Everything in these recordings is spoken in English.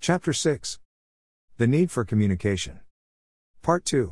Chapter 6. The Need for Communication. Part 2.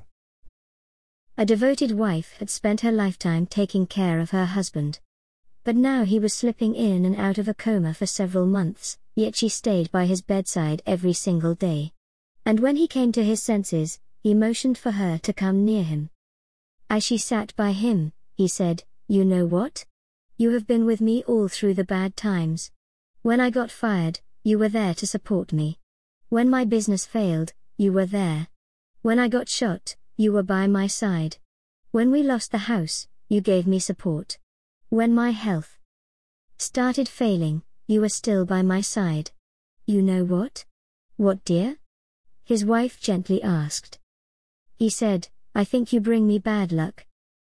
A devoted wife had spent her lifetime taking care of her husband. But now he was slipping in and out of a coma for several months, yet she stayed by his bedside every single day. And when he came to his senses, he motioned for her to come near him. As she sat by him, he said, "You know what? You have been with me all through the bad times. When I got fired, you were there to support me. When my business failed, you were there. When I got shot, you were by my side. When we lost the house, you gave me support. When my health started failing, you were still by my side. You know what?" "What, dear?" his wife gently asked. He said, "I think you bring me bad luck."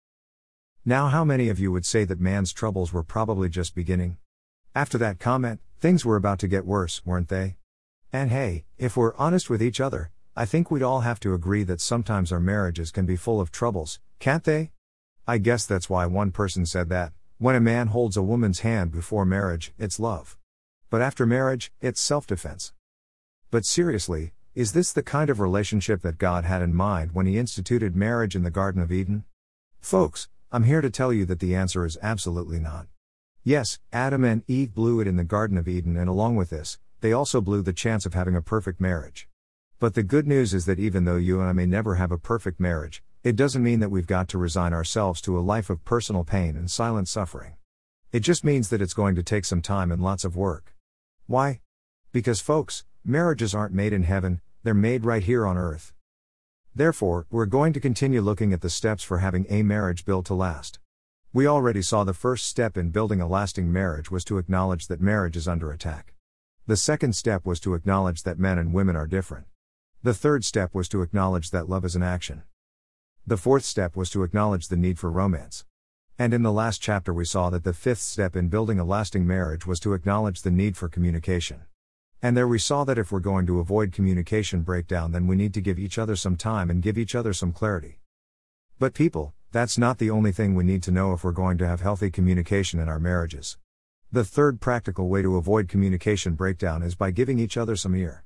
Now, how many of you would say that man's troubles were probably just beginning? After that comment, things were about to get worse, weren't they? And hey, if we're honest with each other, I think we'd all have to agree that sometimes our marriages can be full of troubles, can't they? I guess that's why one person said that, when a man holds a woman's hand before marriage, it's love. But after marriage, it's self-defense. But seriously, is this the kind of relationship that God had in mind when He instituted marriage in the Garden of Eden? Folks, I'm here to tell you that the answer is absolutely not. Yes, Adam and Eve blew it in the Garden of Eden, and along with this, they also blew the chance of having a perfect marriage. But the good news is that even though you and I may never have a perfect marriage, it doesn't mean that we've got to resign ourselves to a life of personal pain and silent suffering. It just means that it's going to take some time and lots of work. Why? Because folks, marriages aren't made in heaven, they're made right here on earth. Therefore, we're going to continue looking at the steps for having a marriage built to last. We already saw the first step in building a lasting marriage was to acknowledge that marriage is under attack. The second step was to acknowledge that men and women are different. The third step was to acknowledge that love is an action. The fourth step was to acknowledge the need for romance. And in the last chapter we saw that the fifth step in building a lasting marriage was to acknowledge the need for communication. And there we saw that if we're going to avoid communication breakdown, then we need to give each other some time and give each other some clarity. But people, that's not the only thing we need to know if we're going to have healthy communication in our marriages. The third practical way to avoid communication breakdown is by giving each other some ear.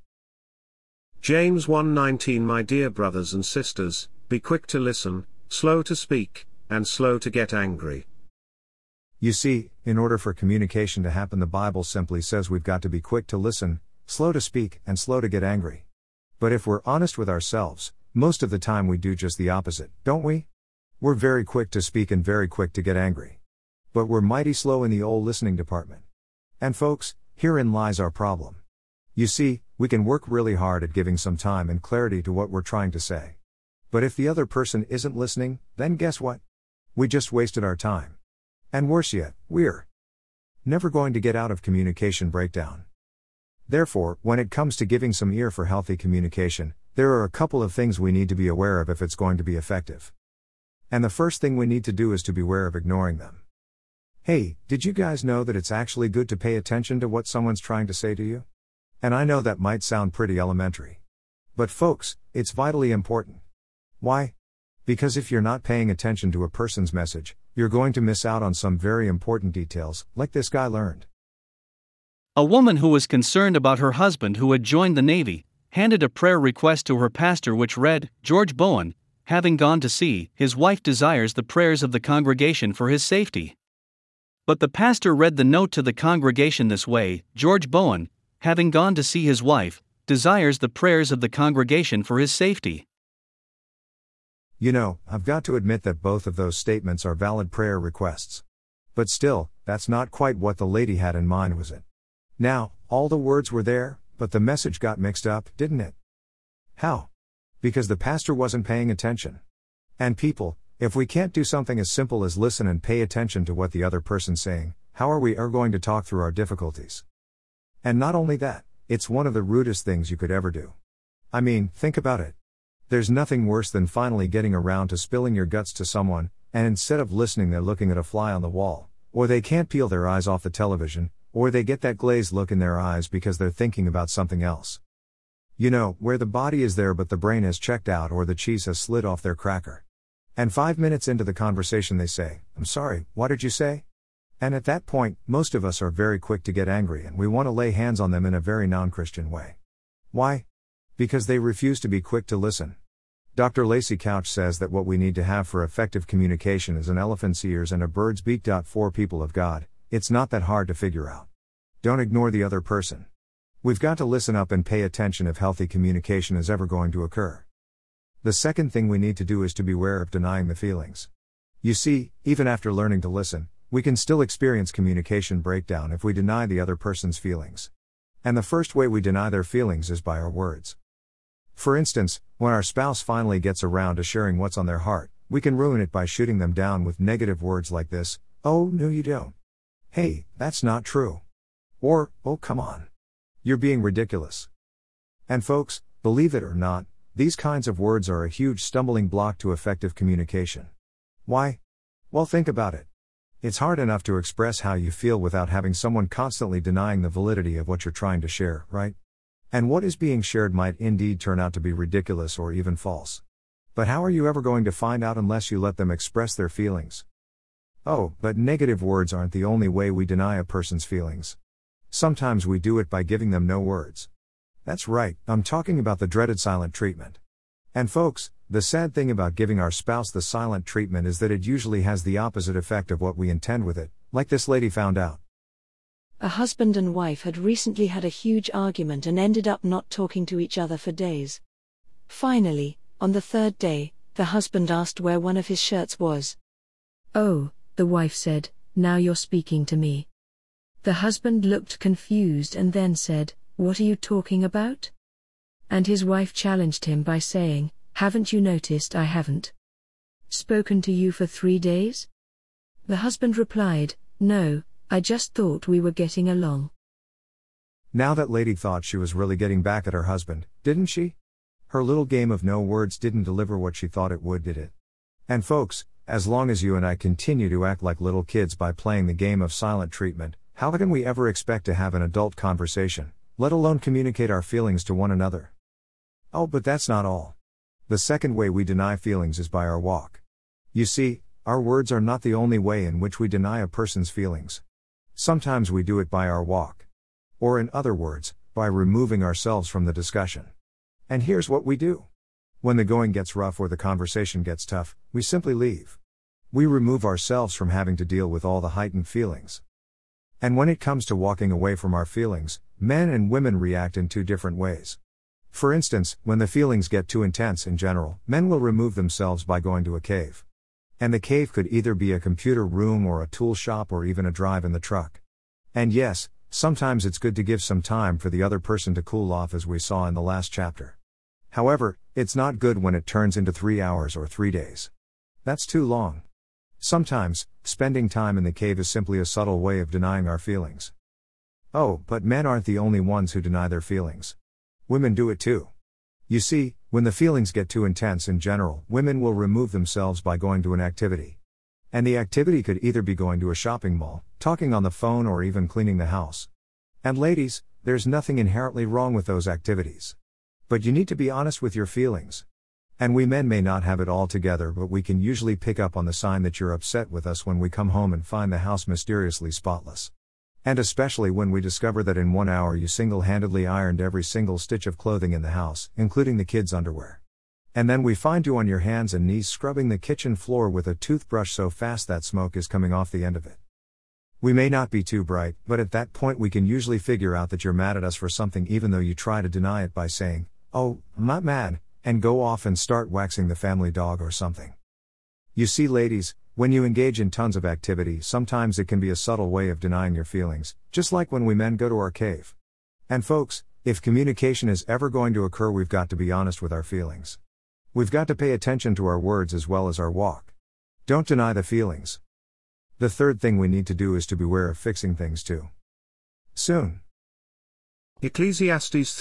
James 1:19 My dear brothers and sisters, be quick to listen, slow to speak, and slow to get angry. You see, in order for communication to happen, the Bible simply says we've got to be quick to listen, slow to speak, and slow to get angry. But if we're honest with ourselves, most of the time we do just the opposite, don't we? We're very quick to speak and very quick to get angry. But we're mighty slow in the old listening department. And folks, herein lies our problem. You see, we can work really hard at giving some time and clarity to what we're trying to say. But if the other person isn't listening, then guess what? We just wasted our time. And worse yet, we're never going to get out of communication breakdown. Therefore, when it comes to giving some ear for healthy communication, there are a couple of things we need to be aware of if it's going to be effective. And the first thing we need to do is to beware of ignoring them. Hey, did you guys know that it's actually good to pay attention to what someone's trying to say to you? And I know that might sound pretty elementary. But folks, it's vitally important. Why? Because if you're not paying attention to a person's message, you're going to miss out on some very important details, like this guy learned. A woman who was concerned about her husband who had joined the Navy, handed a prayer request to her pastor which read, "George Bowen, having gone to sea, his wife desires the prayers of the congregation for his safety." But the pastor read the note to the congregation this way: "George Bowen, having gone to see his wife, desires the prayers of the congregation for his safety." You know, I've got to admit that both of those statements are valid prayer requests. But still, that's not quite what the lady had in mind, was it? Now, all the words were there, but the message got mixed up, didn't it? How? Because the pastor wasn't paying attention. And people, if we can't do something as simple as listen and pay attention to what the other person's saying, how are we going to talk through our difficulties? And not only that, it's one of the rudest things you could ever do. I mean, think about it. There's nothing worse than finally getting around to spilling your guts to someone, and instead of listening they're looking at a fly on the wall, or they can't peel their eyes off the television, or they get that glazed look in their eyes because they're thinking about something else. You know, where the body is there but the brain has checked out, or the cheese has slid off their cracker. And 5 minutes into the conversation they say, "I'm sorry, what did you say?" And at that point, most of us are very quick to get angry and we want to lay hands on them in a very non-Christian way. Why? Because they refuse to be quick to listen. Dr. Lacey Couch says that what we need to have for effective communication is an elephant's ears and a bird's beak. For people of God, it's not that hard to figure out. Don't ignore the other person. We've got to listen up and pay attention if healthy communication is ever going to occur. The second thing we need to do is to beware of denying the feelings. You see, even after learning to listen, we can still experience communication breakdown if we deny the other person's feelings. And the first way we deny their feelings is by our words. For instance, when our spouse finally gets around to sharing what's on their heart, we can ruin it by shooting them down with negative words like this: "Oh, no you don't. Hey, that's not true." Or, "Oh, come on. You're being ridiculous." And folks, believe it or not, these kinds of words are a huge stumbling block to effective communication. Why? Well, think about it. It's hard enough to express how you feel without having someone constantly denying the validity of what you're trying to share, right? And what is being shared might indeed turn out to be ridiculous or even false. But how are you ever going to find out unless you let them express their feelings? Oh, but negative words aren't the only way we deny a person's feelings. Sometimes we do it by giving them no words. That's right, I'm talking about the dreaded silent treatment. And folks, the sad thing about giving our spouse the silent treatment is that it usually has the opposite effect of what we intend with it, like this lady found out. A husband and wife had recently had a huge argument and ended up not talking to each other for days. Finally, on the third day, the husband asked where one of his shirts was. "Oh," the wife said, "now you're speaking to me." The husband looked confused and then said, "What are you talking about?" And his wife challenged him by saying, "Haven't you noticed I haven't spoken to you for 3 days?" The husband replied, "No, I just thought we were getting along." Now that lady thought she was really getting back at her husband, didn't she? Her little game of no words didn't deliver what she thought it would, did it? And folks, as long as you and I continue to act like little kids by playing the game of silent treatment, how can we ever expect to have an adult conversation, let alone communicate our feelings to one another? Oh, but that's not all. The second way we deny feelings is by our walk. You see, our words are not the only way in which we deny a person's feelings. Sometimes we do it by our walk. Or in other words, by removing ourselves from the discussion. And here's what we do. When the going gets rough or the conversation gets tough, we simply leave. We remove ourselves from having to deal with all the heightened feelings. And when it comes to walking away from our feelings, men and women react in two different ways. For instance, when the feelings get too intense in general, men will remove themselves by going to a cave. And the cave could either be a computer room or a tool shop or even a drive in the truck. And yes, sometimes it's good to give some time for the other person to cool off, as we saw in the last chapter. However, it's not good when it turns into 3 hours or 3 days. That's too long. Sometimes, spending time in the cave is simply a subtle way of denying our feelings. Oh, but men aren't the only ones who deny their feelings. Women do it too. You see, when the feelings get too intense in general, women will remove themselves by going to an activity. And the activity could either be going to a shopping mall, talking on the phone, or even cleaning the house. And ladies, there's nothing inherently wrong with those activities. But you need to be honest with your feelings. And we men may not have it all together, but we can usually pick up on the sign that you're upset with us when we come home and find the house mysteriously spotless. And especially when we discover that in 1 hour you single-handedly ironed every single stitch of clothing in the house, including the kids' underwear. And then we find you on your hands and knees scrubbing the kitchen floor with a toothbrush so fast that smoke is coming off the end of it. We may not be too bright, but at that point we can usually figure out that you're mad at us for something, even though you try to deny it by saying, "Oh, I'm not mad," and go off and start waxing the family dog or something. You see, ladies, when you engage in tons of activity, sometimes it can be a subtle way of denying your feelings, just like when we men go to our cave. And folks, if communication is ever going to occur, we've got to be honest with our feelings. We've got to pay attention to our words as well as our walk. Don't deny the feelings. The third thing we need to do is to beware of fixing things too soon. Ecclesiastes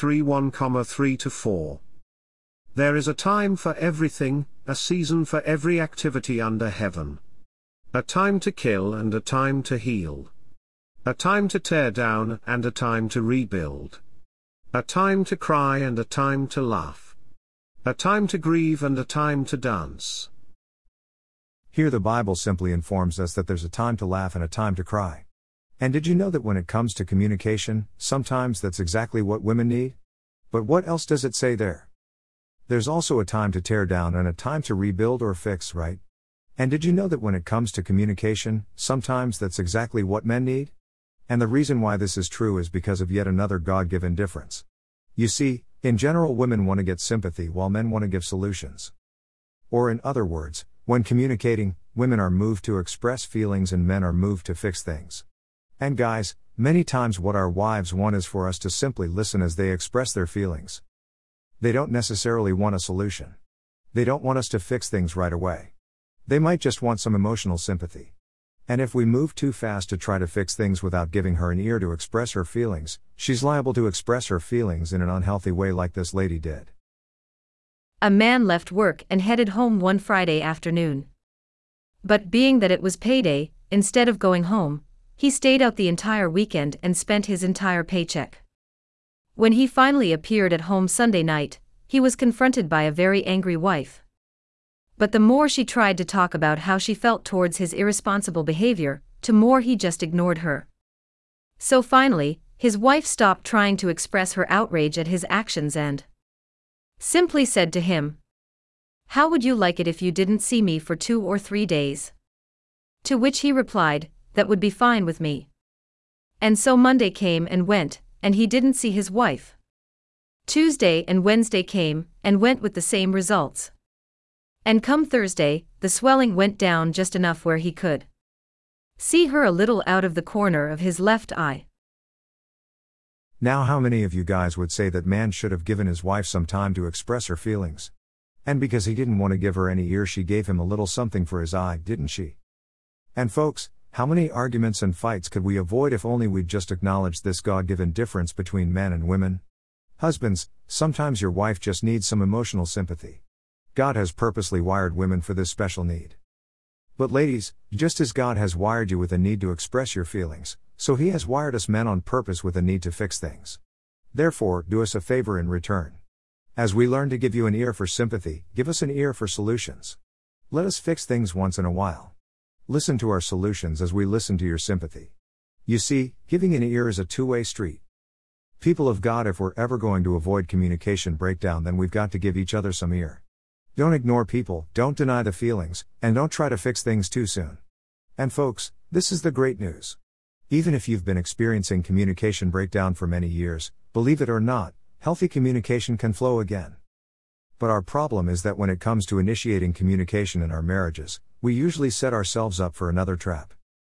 3:1-3-4. There is a time for everything, a season for every activity under heaven. A time to kill and a time to heal. A time to tear down and a time to rebuild. A time to cry and a time to laugh. A time to grieve and a time to dance. Here the Bible simply informs us that there's a time to laugh and a time to cry. And did you know that when it comes to communication, sometimes that's exactly what women need? But what else does it say there? There's also a time to tear down and a time to rebuild or fix, right? And did you know that when it comes to communication, sometimes that's exactly what men need? And the reason why this is true is because of yet another God-given difference. You see, in general, women want to get sympathy while men want to give solutions. Or in other words, when communicating, women are moved to express feelings and men are moved to fix things. And guys, many times what our wives want is for us to simply listen as they express their feelings. They don't necessarily want a solution. They don't want us to fix things right away. They might just want some emotional sympathy. And if we move too fast to try to fix things without giving her an ear to express her feelings, she's liable to express her feelings in an unhealthy way like this lady did. A man left work and headed home one Friday afternoon. But being that it was payday, instead of going home, he stayed out the entire weekend and spent his entire paycheck. When he finally appeared at home Sunday night, he was confronted by a very angry wife. But the more she tried to talk about how she felt towards his irresponsible behavior, the more he just ignored her. So finally, his wife stopped trying to express her outrage at his actions and simply said to him, "How would you like it if you didn't see me for 2 or 3 days?" To which he replied, "That would be fine with me." And so Monday came and went, and he didn't see his wife. Tuesday and Wednesday came and went with the same results. And come Thursday, the swelling went down just enough where he could see her a little out of the corner of his left eye. Now, how many of you guys would say that man should have given his wife some time to express her feelings? And because he didn't want to give her any ear, she gave him a little something for his eye, didn't she? And folks, how many arguments and fights could we avoid if only we'd just acknowledged this God-given difference between men and women? Husbands, sometimes your wife just needs some emotional sympathy. God has purposely wired women for this special need. But ladies, just as God has wired you with a need to express your feelings, so He has wired us men on purpose with a need to fix things. Therefore, do us a favor in return. As we learn to give you an ear for sympathy, give us an ear for solutions. Let us fix things once in a while. Listen to our solutions as we listen to your sympathy. You see, giving an ear is a two-way street. People of God, if we're ever going to avoid communication breakdown, then we've got to give each other some ear. Don't ignore people, don't deny the feelings, and don't try to fix things too soon. And folks, this is the great news. Even if you've been experiencing communication breakdown for many years, believe it or not, healthy communication can flow again. But our problem is that when it comes to initiating communication in our marriages, we usually set ourselves up for another trap.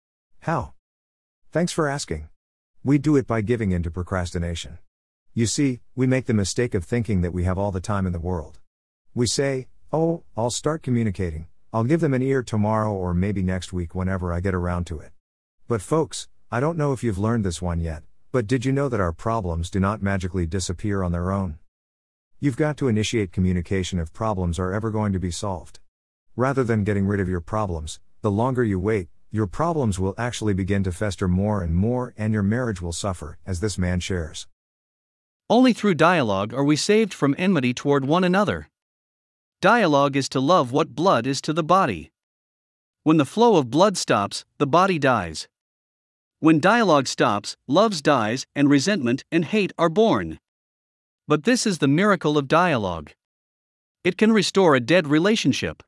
How? Thanks for asking. We do it by giving in to procrastination. You see, we make the mistake of thinking that we have all the time in the world. We say, "Oh, I'll start communicating, I'll give them an ear tomorrow or maybe next week whenever I get around to it." But folks, I don't know if you've learned this one yet, but did you know that our problems do not magically disappear on their own? You've got to initiate communication if problems are ever going to be solved. Rather than getting rid of your problems, the longer you wait, your problems will actually begin to fester more and more, and your marriage will suffer, as this man shares. Only through dialogue are we saved from enmity toward one another. Dialogue is to love what blood is to the body. When the flow of blood stops, the body dies. When dialogue stops, love dies, and resentment and hate are born. But this is the miracle of dialogue. It can restore a dead relationship.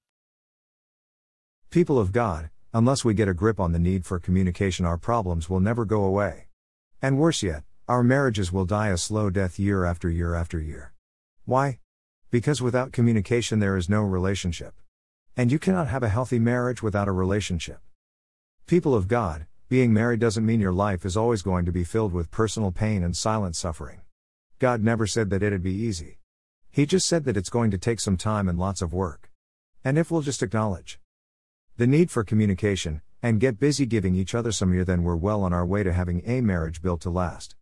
People of God, unless we get a grip on the need for communication, our problems will never go away. And worse yet, our marriages will die a slow death year after year after year. Why? Because without communication there is no relationship. And you cannot have a healthy marriage without a relationship. People of God, being married doesn't mean your life is always going to be filled with personal pain and silent suffering. God never said that it'd be easy. He just said that it's going to take some time and lots of work. And if we'll just acknowledge the need for communication, and get busy giving each other some ear, then we're well on our way to having a marriage built to last.